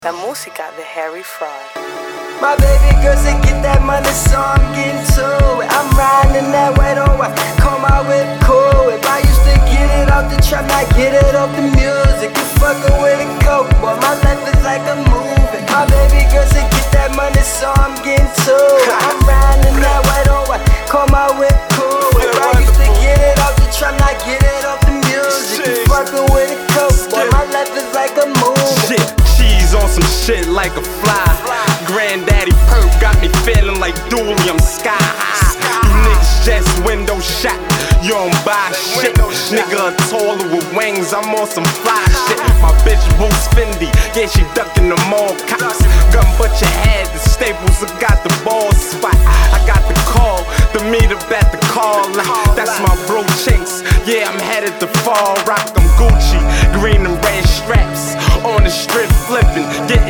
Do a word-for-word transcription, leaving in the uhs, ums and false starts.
La música de Harry Fraud. My baby girl said get that money, so I'm getting to it. I'm riding that white on white, call my whip cool. If I used to get it off the trap, now get it off the music. You fucking with a coke, boy, my life is like a movie. My baby girl said get that money, so I'm getting to it. I'm riding that white on white, call my whip cool. If I used to get it off the trap, now get it off the music. You fucking with a coke, boy, my life is like a movie. Cheese on some shit like a fly. Granddaddy perk got me feeling like Dooley, I'm sky high. You niggas just window shot, you don't buy shit. Nigga taller with wings, I'm on some fly shit. My bitch boots Fendi, yeah she ducking the mall cops. Gun but your head, the Staples, I got the ball spot. I got the call, the meet up at the car lot. That's my bro Chinks, yeah I'm headed to Fall Rock. I'm Gucci, green and red straps on the strip flipping, getting